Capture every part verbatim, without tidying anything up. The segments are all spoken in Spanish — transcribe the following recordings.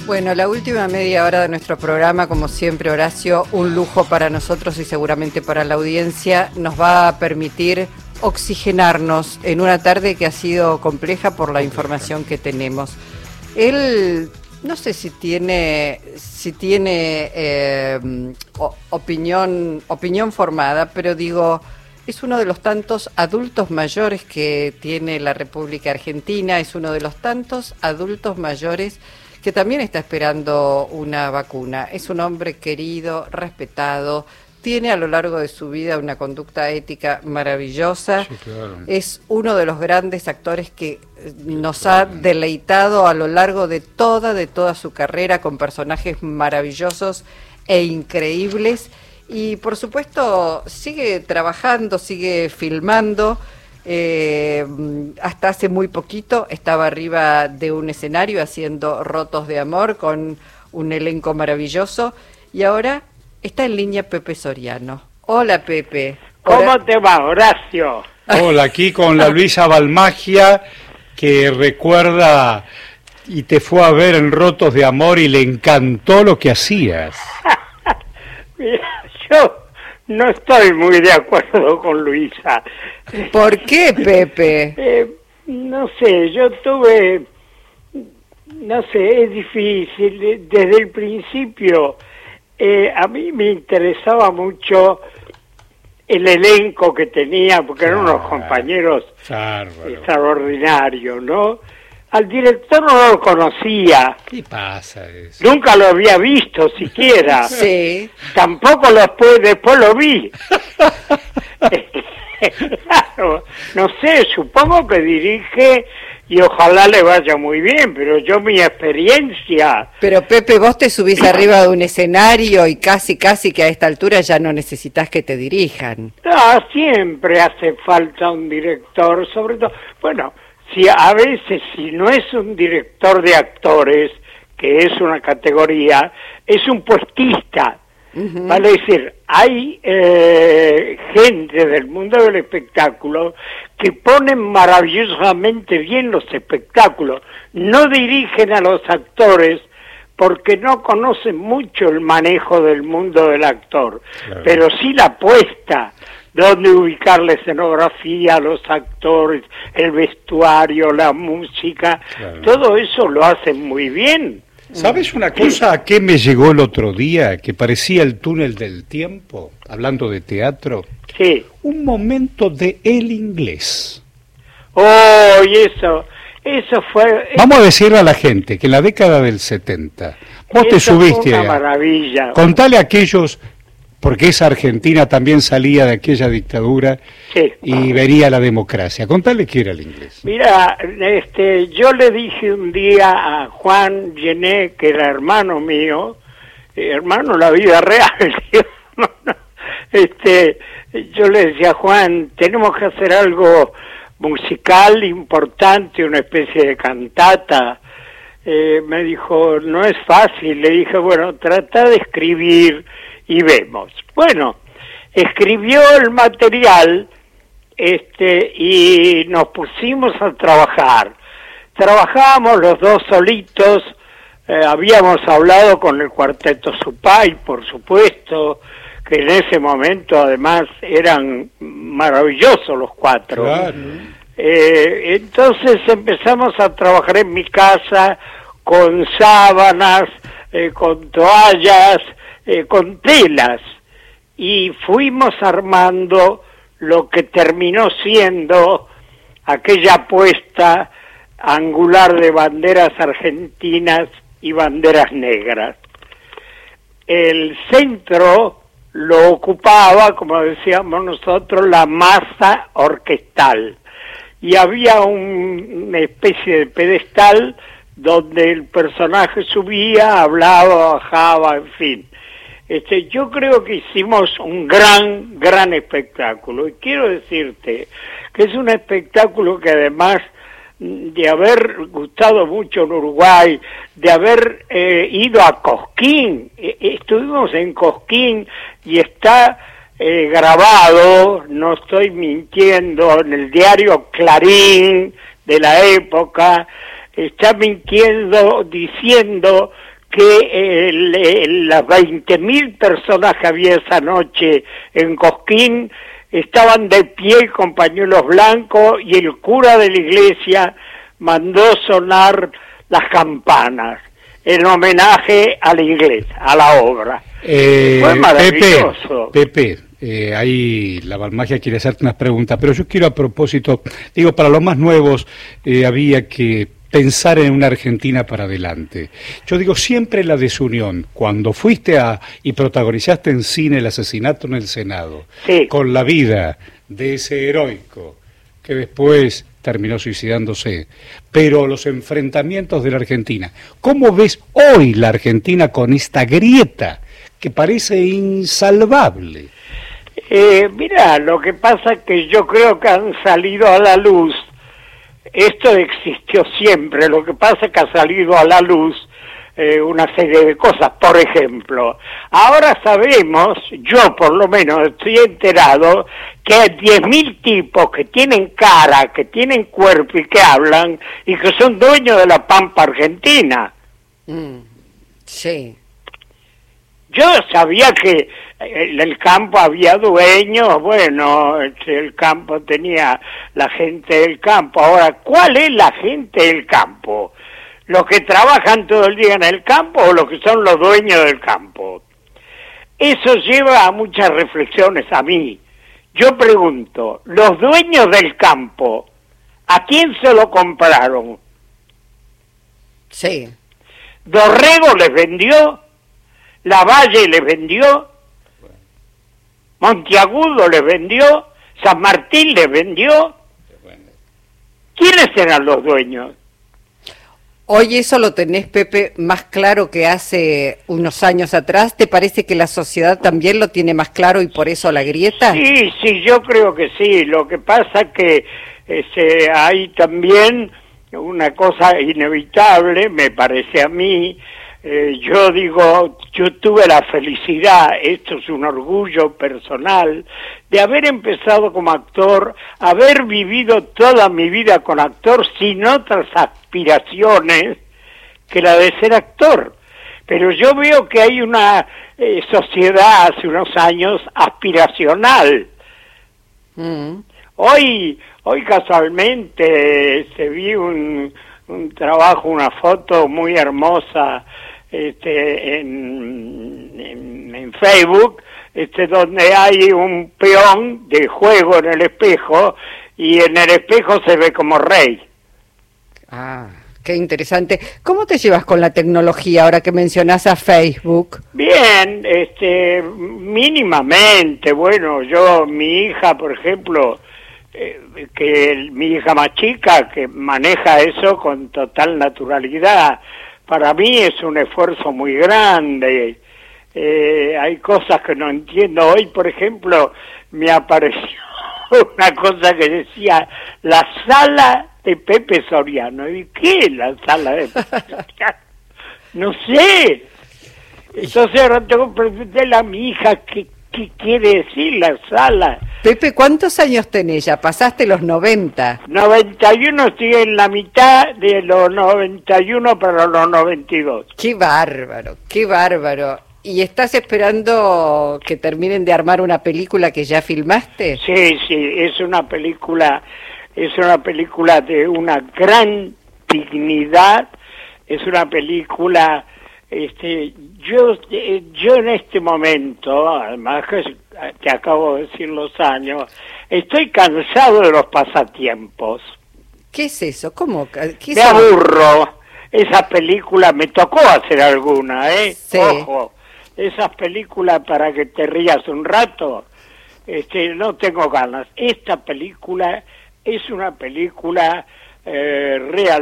Bueno, la última media hora de nuestro programa, como siempre, Horacio, un lujo para nosotros y seguramente para la audiencia, nos va a permitir oxigenarnos en una tarde que ha sido compleja por la información que tenemos. Él, no sé si tiene, si tiene eh, opinión, opinión formada, pero digo, es uno de los tantos adultos mayores que tiene la República Argentina, es uno de los tantos adultos mayores que también está esperando una vacuna. Es un hombre querido, respetado, tiene a lo largo de su vida una conducta ética maravillosa. Sí, claro. Es uno de los grandes actores que nos ha deleitado a lo largo de toda, de toda su carrera con personajes maravillosos e increíbles. Y por supuesto sigue trabajando, sigue filmando. Eh, hasta hace muy poquito estaba arriba de un escenario haciendo Rotos de Amor con un elenco maravilloso y ahora está en línea Pepe Soriano. Hola, Pepe. ¿Cómo Hora... te va, Horacio? Hola, aquí con la Luisa Balmagia, que recuerda y te fue a ver en Rotos de Amor y le encantó lo que hacías. Mira, yo no estoy muy de acuerdo con Luisa. ¿Por qué, Pepe? Eh, no sé, yo tuve, no sé, es difícil. Desde el principio, eh, a mí me interesaba mucho el elenco que tenía, porque eran unos compañeros Bárbaro. extraordinarios, ¿no? Al director no lo conocía. ¿Qué pasa eso? Nunca lo había visto siquiera. Sí. Tampoco lo después, después lo vi. Claro, no sé, supongo que dirige y ojalá le vaya muy bien, pero yo mi experiencia... Pero Pepe, vos te subís arriba de un escenario y casi, casi que a esta altura ya no necesitas que te dirijan. No, siempre hace falta un director, sobre todo... Bueno... Si a veces, si no es un director de actores, que es una categoría, es un puestista. Uh-huh. Vale decir, hay eh, gente del mundo del espectáculo que ponen maravillosamente bien los espectáculos. No dirigen a los actores porque no conocen mucho el manejo del mundo del actor, claro. Pero sí la puesta. Dónde ubicar la escenografía, los actores, el vestuario, la música, claro. Todo eso lo hacen muy bien. ¿Sabes una cosa a qué me llegó el otro día? Que parecía el túnel del tiempo, hablando de teatro. Sí. Un momento de El Inglés. Oh, y eso, eso fue... Vamos a decirle a la gente que en la década del setenta, vos te subiste... Fue una maravilla. Contale a aquellos... Porque esa Argentina también salía de aquella dictadura, sí. Y vería la democracia. Contale qué era El Inglés. Mira, este, yo le dije un día a Juan Gené, que era hermano mío, eh, hermano la vida real, este, yo le decía a Juan, tenemos que hacer algo musical importante, una especie de cantata. Eh, me dijo, no es fácil. Le dije, bueno, trata de escribir y vemos. Bueno, escribió el material este y nos pusimos a trabajar. Trabajábamos los dos solitos, eh, habíamos hablado con el Cuarteto Supay, por supuesto, que en ese momento además eran maravillosos los cuatro. Claro. Eh, entonces empezamos a trabajar en mi casa con sábanas, eh, con toallas, Eh, con telas, y fuimos armando lo que terminó siendo aquella puesta angular de banderas argentinas y banderas negras. El centro lo ocupaba, como decíamos nosotros, la masa orquestal, y había un, una especie de pedestal donde el personaje subía, hablaba, bajaba, en fin. Este, yo creo que hicimos un gran, gran espectáculo, y quiero decirte que es un espectáculo que además de haber gustado mucho en Uruguay, de haber eh, ido a Cosquín, eh, estuvimos en Cosquín y está eh, grabado, no estoy mintiendo, en el diario Clarín de la época, está mintiendo diciendo que el, el, las veinte mil personas que había esa noche en Cosquín estaban de pie con pañuelos blancos y el cura de la iglesia mandó sonar las campanas en homenaje a la iglesia, a la obra. Eh, Fue maravilloso. Pepe, Pepe eh, ahí la Balmagia quiere hacerte unas preguntas, pero yo quiero a propósito, digo, para los más nuevos eh, había que pensar en una Argentina para adelante. Yo digo, siempre la desunión, cuando fuiste a y protagonizaste en cine el asesinato en el Senado, sí, con la vida de ese heroico que después terminó suicidándose, pero los enfrentamientos de la Argentina, ¿cómo ves hoy la Argentina con esta grieta que parece insalvable? Eh, mira, lo que pasa es que yo creo que han salido a la luz. Esto existió siempre, lo que pasa es que ha salido a la luz eh, una serie de cosas. Por ejemplo, ahora sabemos, yo por lo menos estoy enterado, que hay diez mil tipos que tienen cara, que tienen cuerpo y que hablan, y que son dueños de la Pampa Argentina. Mm, sí. Yo sabía que en el campo había dueños, bueno, el campo tenía la gente del campo. Ahora, ¿cuál es la gente del campo? ¿Los que trabajan todo el día en el campo o los que son los dueños del campo? Eso lleva a muchas reflexiones a mí. Yo pregunto, ¿los dueños del campo, a quién se lo compraron? Sí. ¿Dorrego les vendió? ¿Lavalle les vendió? ¿Monteagudo les vendió? ¿San Martín les vendió? ¿Quiénes eran los dueños? Hoy eso lo tenés, Pepe, más claro que hace unos años atrás. ¿Te parece que la sociedad también lo tiene más claro y por eso la grieta? Sí, sí, yo creo que sí. Lo que pasa es que este, hay también una cosa inevitable, me parece a mí. Eh, yo digo, yo tuve la felicidad, esto es un orgullo personal, de haber empezado como actor, haber vivido toda mi vida con actor sin otras aspiraciones que la de ser actor. Pero yo veo que hay una eh, sociedad hace unos años aspiracional. Mm. Hoy, hoy casualmente se vi un, un trabajo, una foto muy hermosa este, en, en, en Facebook, este, donde hay un peón de juego en el espejo y en el espejo se ve como rey. Ah, qué interesante. ¿Cómo te llevas con la tecnología ahora que mencionás a Facebook? Bien, este, mínimamente. Bueno, yo, mi hija, por ejemplo, eh, que mi hija más chica, que maneja eso con total naturalidad. Para mí es un esfuerzo muy grande. Eh, hay cosas que no entiendo. Hoy, por ejemplo, me apareció una cosa que decía la sala de Pepe Soriano. ¿Y qué es la sala de Pepe Soriano? No sé. Entonces ahora tengo que preguntarle a mi hija qué, qué quiere decir la sala. Pepe, ¿cuántos años tenés ya? Pasaste los noventa. noventa y uno, estoy en la mitad de los noventa y uno para los noventa y dos. Qué bárbaro, qué bárbaro. ¿Y estás esperando que terminen de armar una película que ya filmaste? Sí, sí, es una película, es una película de una gran dignidad, es una película, este, yo, yo en este momento, además que te acabo de decir los años, estoy cansado de los pasatiempos. ¿Qué es eso? ¿Cómo? ¿Qué es me aburro. Esa película, me tocó hacer alguna, ¿eh? Sí. Ojo. Esas películas para que te rías un rato, este, no tengo ganas. Esta película es una película eh,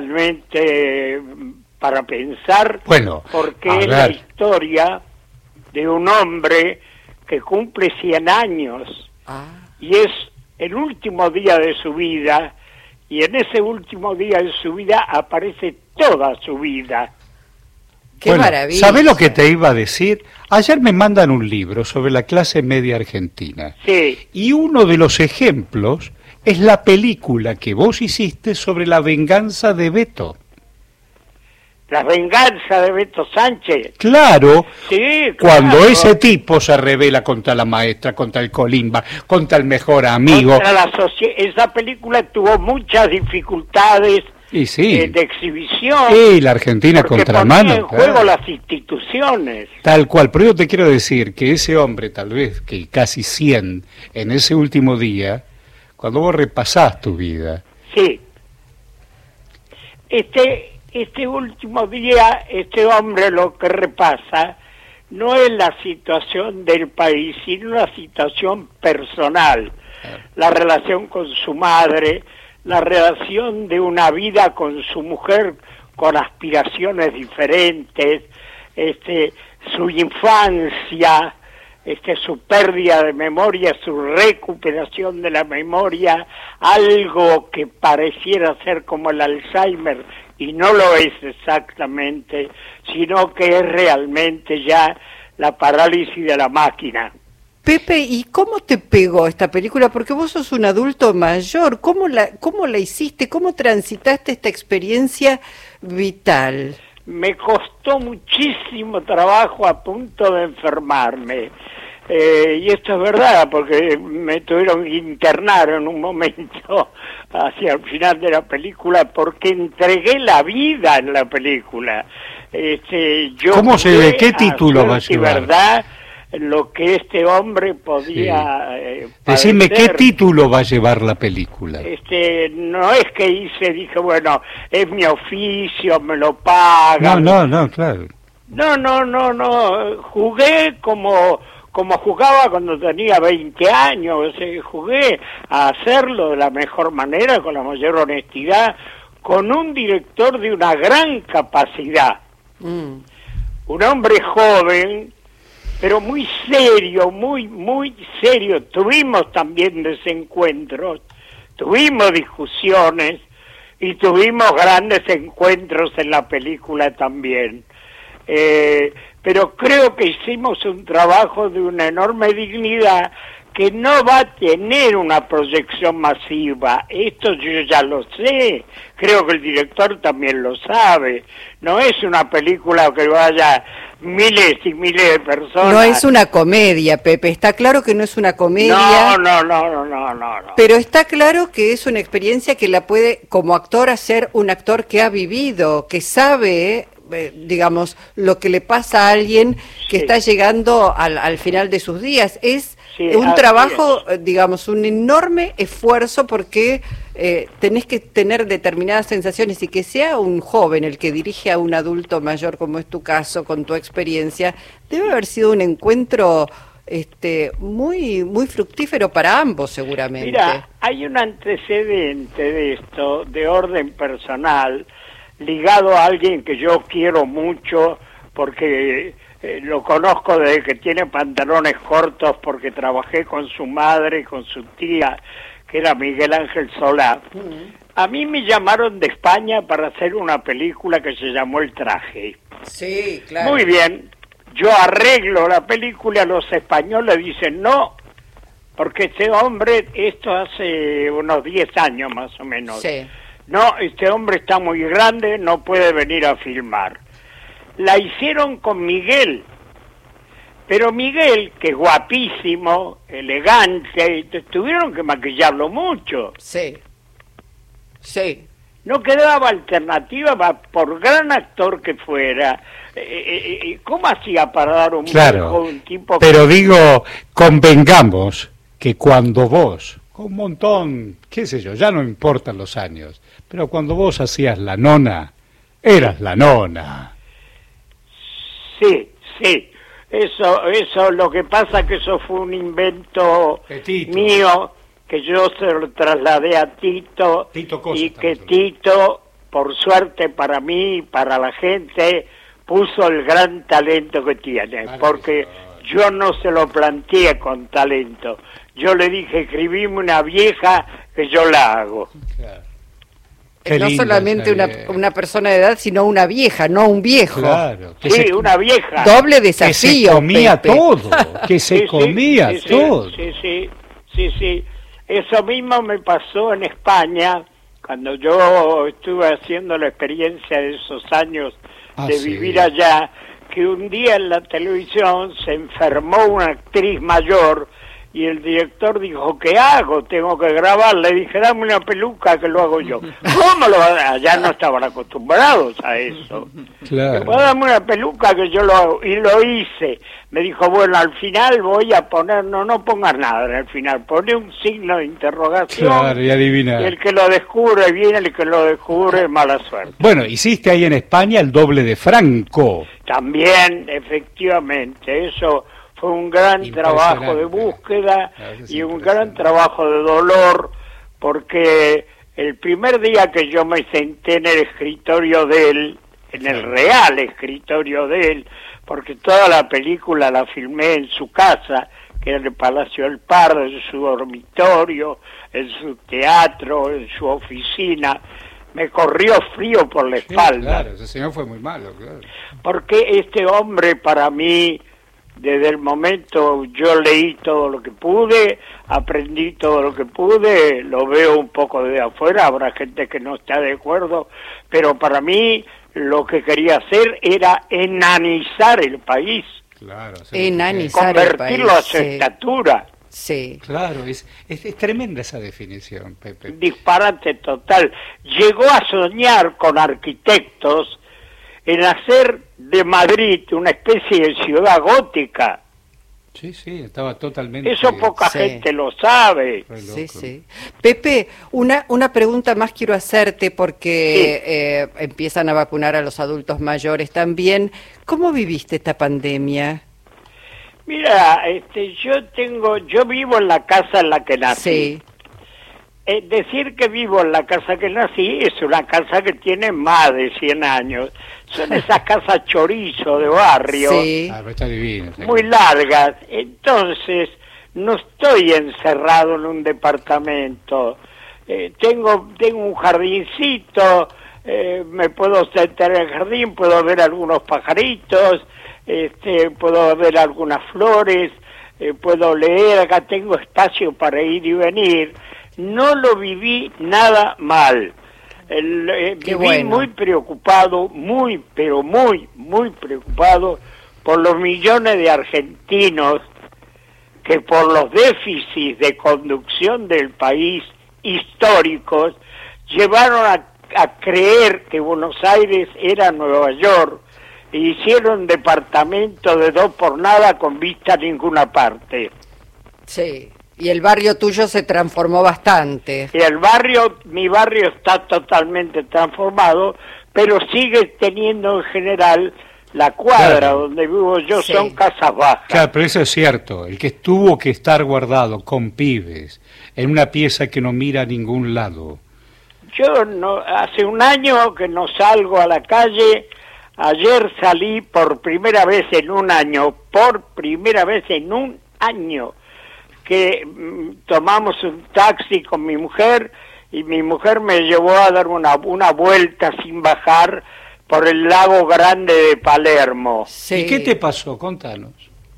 realmente para pensar, bueno, porque es la historia de un hombre que cumple cien años ah. y es el último día de su vida, y en ese último día de su vida aparece toda su vida. ¡Qué bueno, maravilla! ¿Sabés lo que te iba a decir? Ayer me mandan un libro sobre la clase media argentina. Sí. Y uno de los ejemplos es la película que vos hiciste sobre la venganza de Beto. La venganza de Beto Sánchez. Claro, sí, cuando claro. ese tipo se revela contra la maestra, contra el colimba, contra el mejor amigo. Contra la socie- esa película tuvo muchas dificultades Y sí. eh, de exhibición. Y la Argentina porque contra ponía mano. en juego Claro. las instituciones. Tal cual, pero yo te quiero decir que ese hombre, tal vez que casi cien en ese último día, cuando vos repasás tu vida. Sí. Este, este último día, este hombre lo que repasa no es la situación del país, sino la situación personal, la relación con su madre, la relación de una vida con su mujer con aspiraciones diferentes, este, su infancia, este, su pérdida de memoria, su recuperación de la memoria, algo que pareciera ser como el Alzheimer, y no lo es exactamente, sino que es realmente ya la parálisis de la máquina. Pepe, ¿y cómo te pegó esta película? Porque vos sos un adulto mayor, ¿cómo la, cómo la hiciste? ¿Cómo transitaste esta experiencia vital? Me costó muchísimo trabajo a punto de enfermarme. Eh, y esto es verdad, porque me tuvieron que internar en un momento hacia el final de la película, porque entregué la vida en la película. Este, yo ¿Cómo se ve? ¿Qué título va a y llevar? verdad lo que este hombre podía Sí. eh, Decime, ¿qué padecer. título va a llevar la película? Este, no es que hice, dije, bueno, es mi oficio, me lo pagan. No, no, no, claro. No, no, no, no. Jugué como como jugaba cuando tenía veinte años. Eh, jugué a hacerlo de la mejor manera, con la mayor honestidad, con un director de una gran capacidad. Mm. Un hombre joven, pero muy serio, muy, muy serio. Tuvimos también desencuentros, tuvimos discusiones y tuvimos grandes encuentros en la película también. Eh, pero creo que hicimos un trabajo de una enorme dignidad que no va a tener una proyección masiva. Esto yo ya lo sé, creo que el director también lo sabe. No es una película que vaya miles y miles de personas. No es una comedia, Pepe, está claro que no es una comedia. No, no, no, no, no, no, no. Pero está claro que es una experiencia que la puede, como actor, hacer un actor que ha vivido, que sabe, eh, digamos, lo que le pasa a alguien que Sí. está llegando al, al final de sus días. Es Sí, un así trabajo, eh, digamos, un enorme esfuerzo porque eh, tenés que tener determinadas sensaciones y que sea un joven el que dirige a un adulto mayor, como es tu caso, con tu experiencia, debe haber sido un encuentro este muy muy fructífero para ambos seguramente. Mira, hay un antecedente de esto, de orden personal, ligado a alguien que yo quiero mucho, porque eh, lo conozco desde que tiene pantalones cortos, porque trabajé con su madre y con su tía, que era Miguel Ángel Solá. Uh-huh. A mí me llamaron de España para hacer una película que se llamó El Traje. Sí, claro. Muy bien. Yo arreglo la película, los españoles dicen no, porque este hombre, esto hace unos diez años más o menos, sí. No, este hombre está muy grande, no puede venir a filmar. La hicieron con Miguel, pero Miguel, que es guapísimo, elegante, tuvieron que maquillarlo mucho. Sí, sí. No quedaba alternativa, por gran actor que fuera. Eh, eh, ¿Cómo hacía para dar un claro, buen, un tipo? Pero que... digo, convengamos que cuando vos, con un montón, qué sé yo, ya no importan los años, pero cuando vos hacías la nona, eras la nona. Sí, sí. Eso, eso, lo que pasa que eso fue un invento Petito. mío, que yo se lo trasladé a Tito, Tito Cosa, y que Tito, por suerte para mí y para la gente, puso el gran talento que tiene, porque yo no se lo planteé con talento. Yo le dije, escribime una vieja que yo la hago. Claro. Qué no solamente una, una persona de edad, sino una vieja, no un viejo. Claro. Sí, se, una vieja. Doble desafío. Que se comía Pepe. todo, que se sí, comía sí, todo. Sí, sí, sí, sí. Eso mismo me pasó en España, cuando yo estuve haciendo la experiencia de esos años ah, de sí. vivir allá, que un día en la televisión se enfermó una actriz mayor y el director dijo, ¿qué hago? Tengo que grabar. Le dije, dame una peluca que lo hago yo. ¿Cómo lo va a...? Allá no estaban acostumbrados a eso. Claro. Dijo, dame una peluca que yo lo hago. Y lo hice. Me dijo, bueno, al final voy a poner, no, no pongas nada al final, pone un signo de interrogación. Claro, y adivina. Y el que lo descubre bien, el que lo descubre, mala suerte. Bueno, hiciste ahí en España el doble de Franco. También, efectivamente, eso fue un gran trabajo de búsqueda y un gran trabajo de dolor, porque el primer día que yo me senté en el escritorio de él, en el real escritorio de él, porque toda la película la filmé en su casa, que era el Palacio del Pardo, en su dormitorio, en su teatro, en su oficina, me corrió frío por la espalda. Sí, claro, ese señor fue muy malo, claro. Porque este hombre para mí, desde el momento yo leí todo lo que pude, aprendí todo lo que pude, lo veo un poco de afuera, habrá gente que no está de acuerdo, pero para mí lo que quería hacer era enanizar el país. Claro, enanizar convertirlo el país, a su sí. estatura. Sí. Claro, es, es, es tremenda esa definición, Pepe. Disparate total. Llegó a soñar con arquitectos en hacer de Madrid una especie de ciudad gótica. Sí, sí, estaba totalmente... Eso poca sí. gente lo sabe. Sí, sí. Pepe, una, una pregunta más quiero hacerte porque sí. eh, empiezan a vacunar a los adultos mayores también. ¿Cómo viviste esta pandemia? Mira, este, yo tengo, yo vivo en la casa en la que nací. Sí. Eh, decir que vivo en la casa que nací es una casa que tiene más de cien años. Son esas casas chorizo de barrio, sí. Ah, está divino, sí. muy largas. Entonces, no estoy encerrado en un departamento. Eh, tengo, tengo un jardincito, eh, me puedo sentar en el jardín, puedo ver algunos pajaritos, este, puedo ver algunas flores, eh, puedo leer, acá tengo espacio para ir y venir. No lo viví nada mal. El, eh, viví bueno. muy preocupado, muy, pero muy, muy preocupado por los millones de argentinos que por los déficits de conducción del país históricos llevaron a, a creer que Buenos Aires era Nueva York e hicieron departamento de dos por nada con vista a ninguna parte. Sí. Y el barrio tuyo se transformó bastante. Y el barrio, mi barrio está totalmente transformado, pero sigue teniendo en general la cuadra claro. donde vivo yo, sí. son casas bajas. Claro, pero eso es cierto. El que tuvo que estar guardado con pibes en una pieza que no mira a ningún lado. Yo no, hace un año que no salgo a la calle. Ayer salí por primera vez en un año, por primera vez en un año. que mm, tomamos un taxi con mi mujer y mi mujer me llevó a dar una, una vuelta sin bajar por el lago grande de Palermo. Sí. ¿Y qué te pasó? Contanos.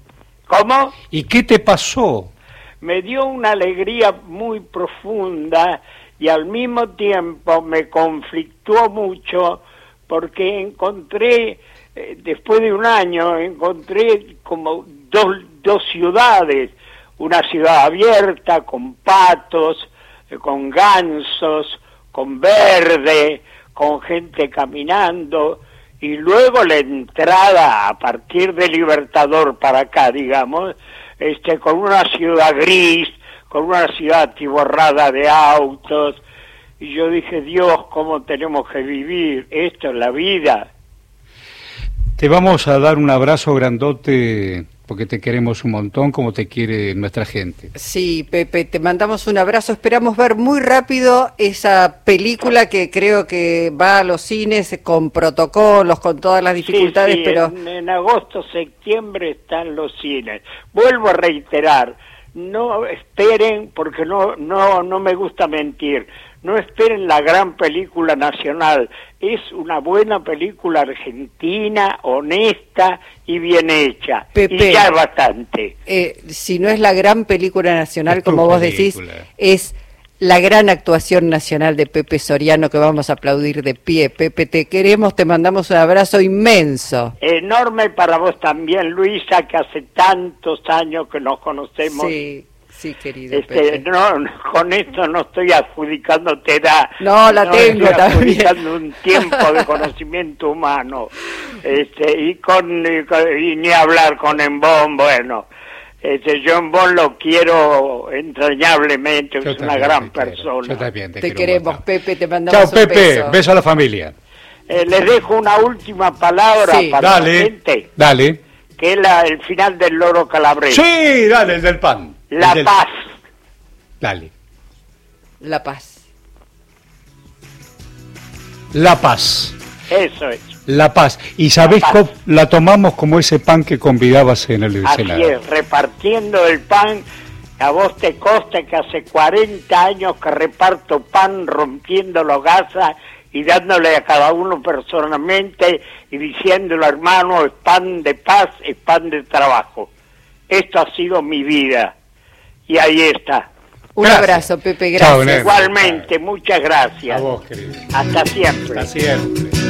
¿Cómo? ¿Y qué te pasó? Me dio una alegría muy profunda y al mismo tiempo me conflictuó mucho porque encontré, eh, después de un año, encontré como dos, dos ciudades. Una ciudad abierta, con patos, eh, con gansos, con verde, con gente caminando, y luego la entrada a partir de Libertador para acá, digamos, este, con una ciudad gris, con una ciudad atiborrada de autos, y yo dije, Dios, ¿cómo tenemos que vivir? Esto es la vida. Te vamos a dar un abrazo grandote, porque te queremos un montón, como te quiere nuestra gente. Sí, Pepe, te mandamos un abrazo. Esperamos ver muy rápido esa película que creo que va a los cines con protocolos, con todas las dificultades, sí, sí, pero... En, en agosto, septiembre están los cines. Vuelvo a reiterar, no esperen, porque no, no, no me gusta mentir, no esperen la gran película nacional. Es una buena película argentina, honesta y bien hecha. Pepe, y ya es bastante. Eh, si no es la gran película nacional, Es tu como vos película. decís, es la gran actuación nacional de Pepe Soriano, que vamos a aplaudir de pie. Pepe, te queremos, te mandamos un abrazo inmenso. Enorme para vos también, Luisa, que hace tantos años que nos conocemos. Sí, sí, querido este, Pepe. No, con esto no estoy adjudicándote edad. No, la no tengo estoy también. adjudicando un tiempo de conocimiento humano. Este, y, con, y, con, y ni hablar con Embón, bueno... Este, yo en vos lo quiero entrañablemente, es una gran persona. Yo también te, Te quiero queremos, mucho. Pepe, te mandamos Chao, un Pepe, beso. beso a la familia. Eh, les dejo una última palabra Sí. para Dale, la gente, dale. que es la, el final del Loro Calabrese. Sí, dale, el del pan. La El del- paz. Dale. La paz. La paz. Eso es. La paz. ¿Y sabés La paz. cómo la tomamos como ese pan que convidabas en el Así Senado? es, repartiendo el pan. A vos te consta que hace cuarenta años que reparto pan, rompiendo los gasas y dándole a cada uno personalmente y diciéndolo, hermano, es pan de paz, es pan de trabajo. Esto ha sido mi vida. Y ahí está. Un Gracias. abrazo, Pepe, Chao, gracias. nene. Igualmente, muchas gracias. A vos, querido. Hasta siempre. Hasta siempre.